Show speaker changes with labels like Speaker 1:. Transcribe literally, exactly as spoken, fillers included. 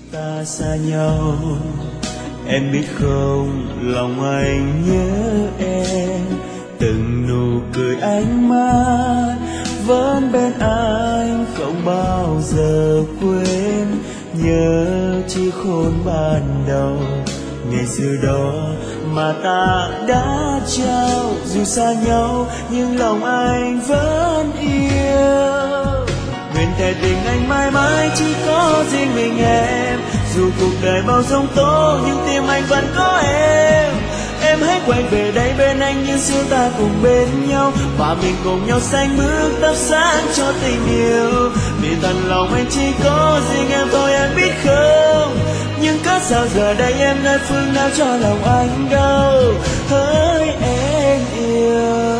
Speaker 1: Ta xa nhau, em biết không, lòng anh nhớ em. Từng nụ cười ánh mắt vẫn bên anh, không bao giờ quên. Nhớ chiếc hôn ban đầu ngày xưa đó mà ta đã trao. Dù xa nhau nhưng lòng anh vẫn yêu. Nguyện thề tình anh mãi mãi chỉ có riêng mình em. Dù cuộc đời bao giông tố nhưng tim anh vẫn có em. Em hãy quay về đây bên anh như xưa ta cùng bên nhau, và mình cùng nhau xanh bước thắp sáng cho tình yêu. Vì thật lòng anh chỉ có riêng em thôi em biết không. Nhưng cớ sao giờ đây em nơi phương nào cho lòng anh đâu. Hỡi em yêu.